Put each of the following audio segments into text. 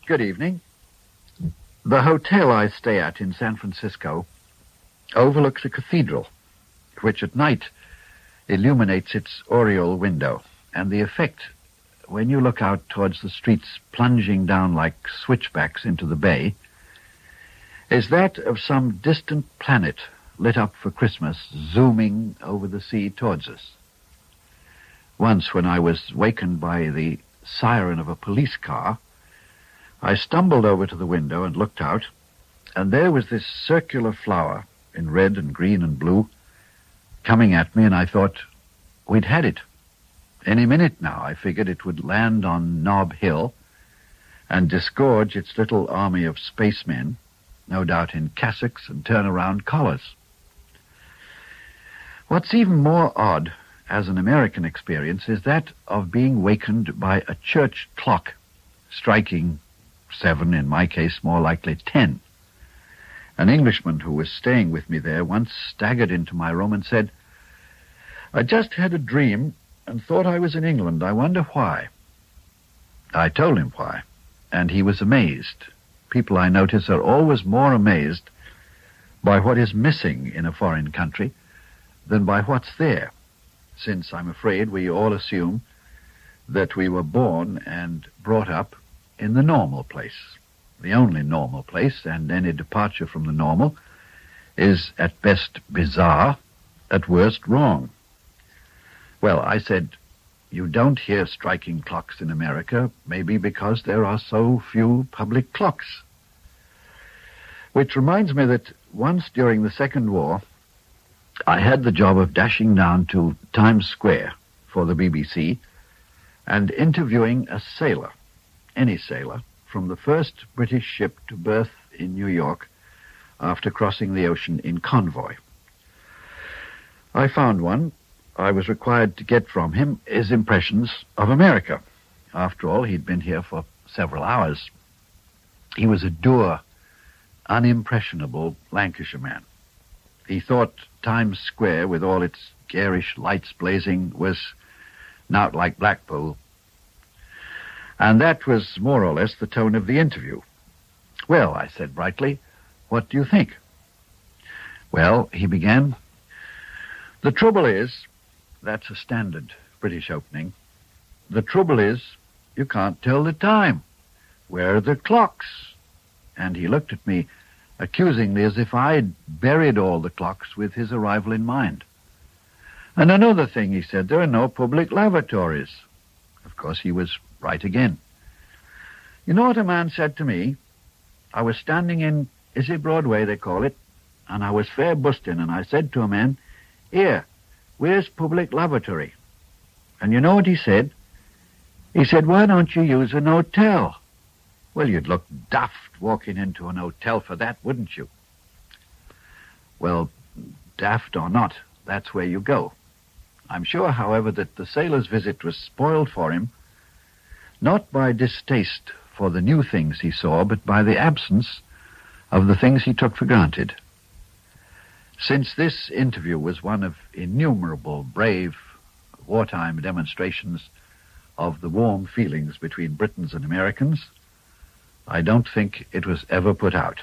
Good evening. The hotel I stay at in San Francisco overlooks a cathedral, which at night illuminates its oriel window, and the effect, when you look out towards the streets plunging down like switchbacks into the bay, is that of some distant planet lit up for Christmas, zooming over the sea towards us. Once, when I was wakened by the siren of a police car, I stumbled over to the window and looked out, and there was this circular flower in red and green and blue coming at me, and I thought, we'd had it. Any minute now, I figured it would land on Nob Hill and disgorge its little army of spacemen, no doubt in cassocks and turnaround collars. What's even more odd as an American experience is that of being wakened by a church clock striking 7, in my case more likely 10. An Englishman who was staying with me there once staggered into my room and said, "I just had a dream and thought I was in England. I wonder why." I told him why, and he was amazed. People, I notice, are always more amazed by what is missing in a foreign country than by what's there, since I'm afraid we all assume that we were born and brought up in the normal place, the only normal place, and any departure from the normal is at best bizarre, at worst wrong. Well, I said, you don't hear striking clocks in America, maybe because there are so few public clocks. Which reminds me that once during the Second War, I had the job of dashing down to Times Square for the BBC and interviewing a sailor, any sailor, from the first British ship to berth in New York after crossing the ocean in convoy. I found one. I was required to get from him his impressions of America. After all, he'd been here for several hours. He was a dour, unimpressionable Lancashire man. He thought Times Square, with all its garish lights blazing, was not like Blackpool. And that was more or less the tone of the interview. "Well," I said brightly, "what do you think?" "Well," he began, "the trouble is," that's a standard British opening, "the trouble is, you can't tell the time. Where are the clocks?" And he looked at me accusingly as if I'd buried all the clocks with his arrival in mind. "And another thing," he said, "there are no public lavatories." Of course, he was right again. You know what a man said to me? I was standing in, is it Broadway they call it, and I was fair busting, and I said to a man, "Here, where's public lavatory?" And you know what he said? He said, "Why don't you use an hotel?" Well, you'd look daft walking into an hotel for that, wouldn't you? Well, daft or not, that's where you go. I'm sure, however, that the sailor's visit was spoiled for him, not by distaste for the new things he saw, but by the absence of the things he took for granted. Since this interview was one of innumerable brave wartime demonstrations of the warm feelings between Britons and Americans, I don't think it was ever put out.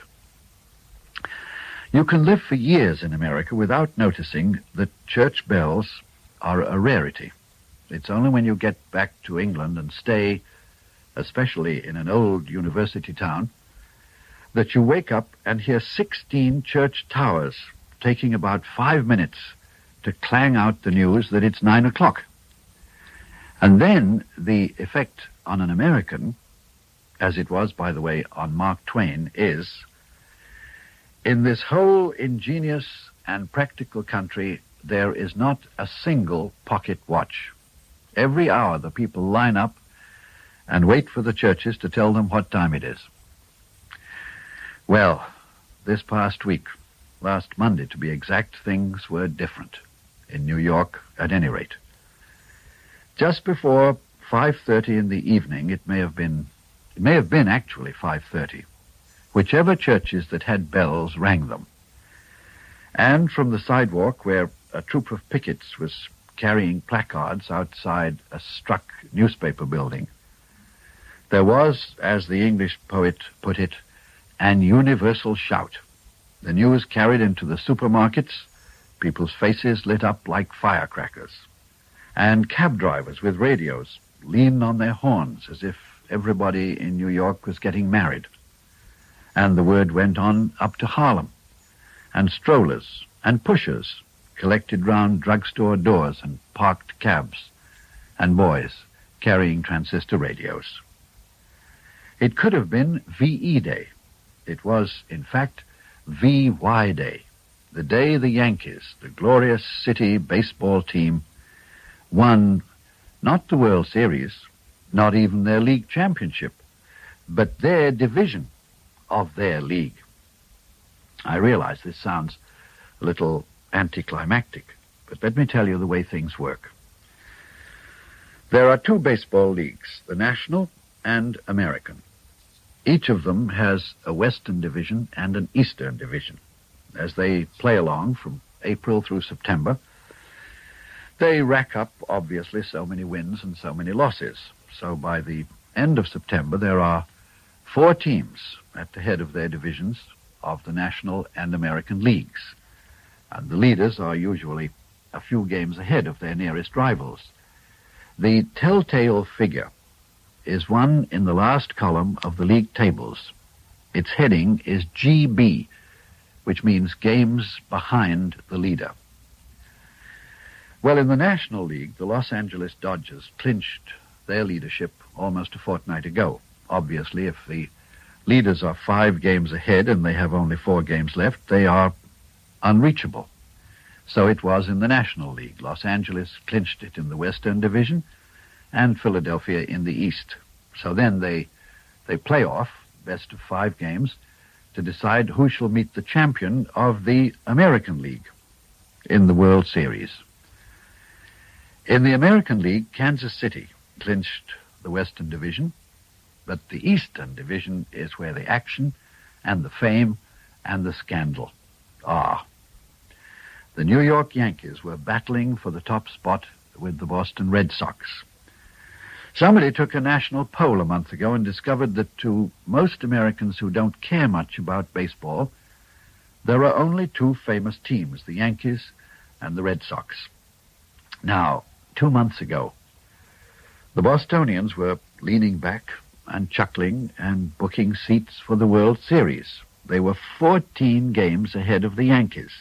You can live for years in America without noticing that church bells are a rarity. It's only when you get back to England and stay, especially in an old university town, that you wake up and hear 16 church towers taking about 5 minutes to clang out the news that it's 9 o'clock. And then the effect on an American, as it was, by the way, on Mark Twain, is, in this whole ingenious and practical country, there is not a single pocket watch. Every hour the people line up and wait for the churches to tell them what time it is. Well, this past week, last Monday to be exact, things were different, in New York at any rate. Just before 5:30 in the evening, it may have been actually 5:30, whichever churches that had bells rang them. And from the sidewalk where a troop of pickets was carrying placards outside a struck newspaper building, There was, as the English poet put it, an universal shout. The news carried into the supermarkets, people's faces lit up like firecrackers, and cab drivers with radios leaned on their horns as if everybody in New York was getting married. And the word went on up to Harlem, and strollers and pushers collected round drugstore doors and parked cabs, and boys carrying transistor radios. It could have been VE Day. It was, in fact, VY Day, the day the Yankees, the glorious city baseball team, won not the World Series, not even their league championship, but their division of their league. I realize this sounds a little anticlimactic, but let me tell you the way things work. There are two baseball leagues, the National and American. Each of them has a Western Division and an Eastern Division. As they play along from April through September, they rack up, obviously, so many wins and so many losses. So by the end of September, there are 4 teams at the head of their divisions of the National and American leagues. And the leaders are usually a few games ahead of their nearest rivals. The telltale figure is one in the last column of the league tables. Its heading is GB, which means games behind the leader. Well, in the National League, the Los Angeles Dodgers clinched their leadership almost a fortnight ago. Obviously, if the leaders are 5 games ahead and they have only 4 games left, they are unreachable. So it was in the National League. Los Angeles clinched it in the Western Division and Philadelphia in the East. So then they play off, best of 5 games, to decide who shall meet the champion of the American League in the World Series. In the American League, Kansas City clinched the Western Division, but the Eastern Division is where the action and the fame and the scandal are. The New York Yankees were battling for the top spot with the Boston Red Sox. Somebody took a national poll a month ago and discovered that to most Americans who don't care much about baseball, there are only 2 famous teams, the Yankees and the Red Sox. Now, 2 months ago, the Bostonians were leaning back and chuckling and booking seats for the World Series. They were 14 games ahead of the Yankees.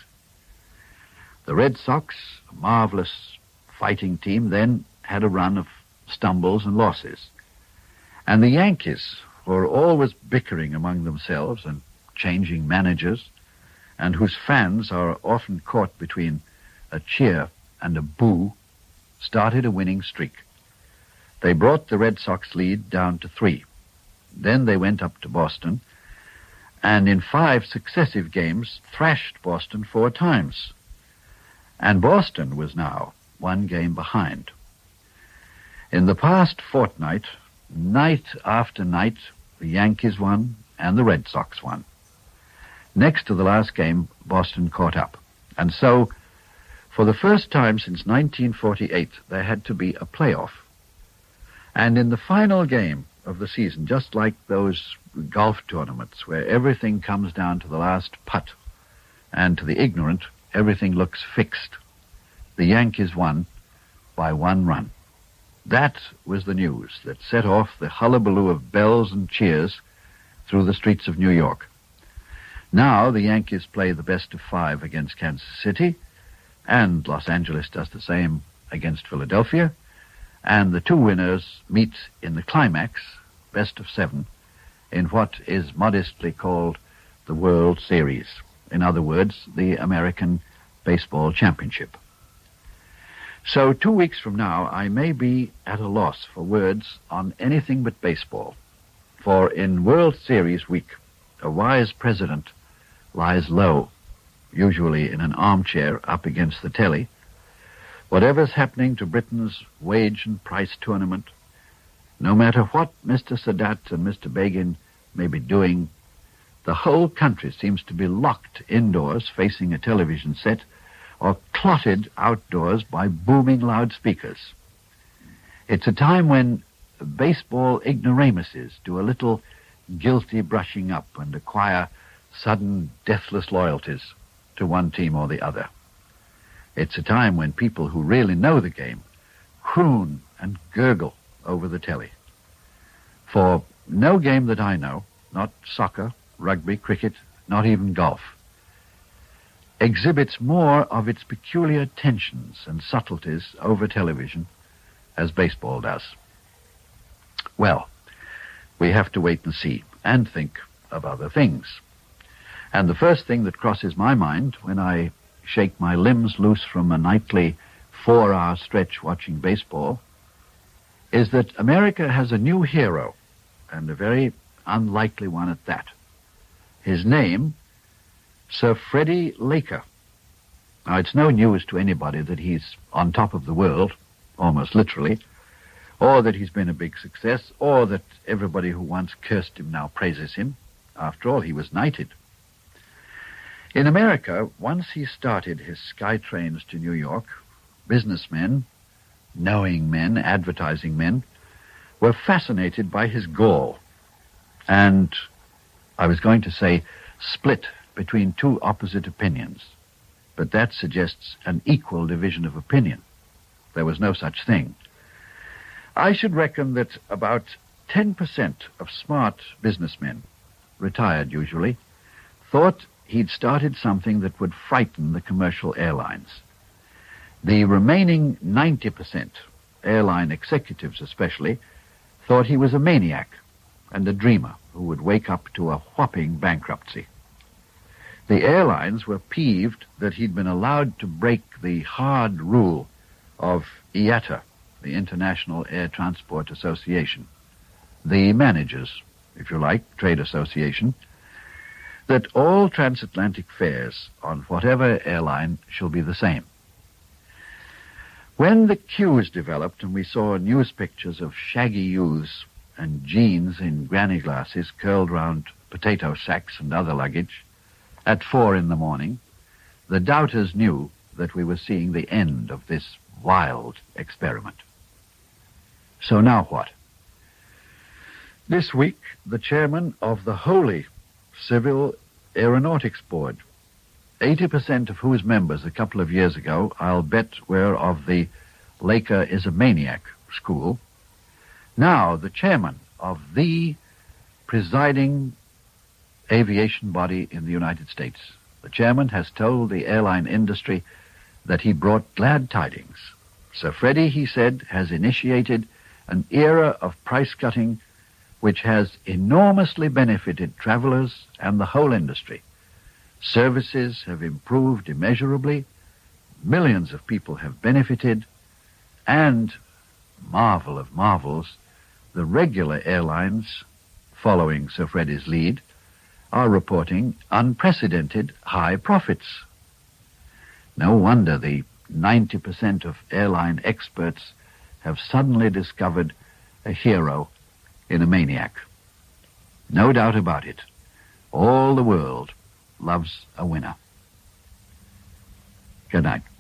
The Red Sox, a marvelous fighting team, then had a run of stumbles and losses. And the Yankees were always bickering among themselves and changing managers, and whose fans are often caught between a cheer and a boo, started a winning streak. They brought the Red Sox lead down to 3. Then they went up to Boston, and in 5 successive games thrashed Boston 4 times. And Boston was now 1 game behind. In the past fortnight, night after night, the Yankees won and the Red Sox won. Next to the last game, Boston caught up. And so, for the first time since 1948, there had to be a playoff. And in the final game of the season, just like those golf tournaments where everything comes down to the last putt, and to the ignorant, everything looks fixed, the Yankees won by 1 run. That was the news that set off the hullabaloo of bells and cheers through the streets of New York. Now the Yankees play the best of 5 against Kansas City, and Los Angeles does the same against Philadelphia, and the 2 winners meet in the climax, best of 7, in what is modestly called the World Series. In other words, the American Baseball Championship. So 2 weeks from now, I may be at a loss for words on anything but baseball. For in World Series week, a wise president lies low, usually in an armchair up against the telly. Whatever's happening to Britain's wage and price tournament, no matter what Mr. Sadat and Mr. Begin may be doing, the whole country seems to be locked indoors facing a television set or clotted outdoors by booming loudspeakers. It's a time when baseball ignoramuses do a little guilty brushing up and acquire sudden deathless loyalties to one team or the other. It's a time when people who really know the game croon and gurgle over the telly. For no game that I know, not soccer, rugby, cricket, not even golf, exhibits more of its peculiar tensions and subtleties over television as baseball does. Well, we have to wait and see and think of other things. And the first thing that crosses my mind when I shake my limbs loose from a nightly 4-hour stretch watching baseball is that America has a new hero, and a very unlikely one at that. His name, Sir Freddie Laker. Now, it's no news to anybody that he's on top of the world, almost literally, or that he's been a big success, or that everybody who once cursed him now praises him. After all, he was knighted. In America, once he started his sky trains to New York, businessmen, knowing men, advertising men, were fascinated by his gall, and, I was going to say, split between two opposite opinions. But that suggests an equal division of opinion. There was no such thing. I should reckon that about 10% of smart businessmen, retired usually, thought he'd started something that would frighten the commercial airlines. The remaining 90%, airline executives especially, thought he was a maniac and a dreamer who would wake up to a whopping bankruptcy. The airlines were peeved that he'd been allowed to break the hard rule of IATA, the International Air Transport Association, the managers, if you like, trade association, that all transatlantic fares on whatever airline shall be the same. When the queues developed and we saw news pictures of shaggy youths and jeans in granny glasses curled round potato sacks and other luggage at 4 a.m, the doubters knew that we were seeing the end of this wild experiment. So now what? This week, the chairman of the Holy Civil Aeronautics Board, 80% of whose members a couple of years ago, I'll bet, were of the Laker is a maniac school, now the chairman of the presiding aviation body in the United States, the chairman has told the airline industry that he brought glad tidings. Sir Freddie, he said, has initiated an era of price-cutting which has enormously benefited travelers and the whole industry. Services have improved immeasurably, millions of people have benefited, and, marvel of marvels, the regular airlines, following Sir Freddie's lead, are reporting unprecedented high profits. No wonder the 90% of airline experts have suddenly discovered a hero in a maniac. No doubt about it. All the world loves a winner. Good night.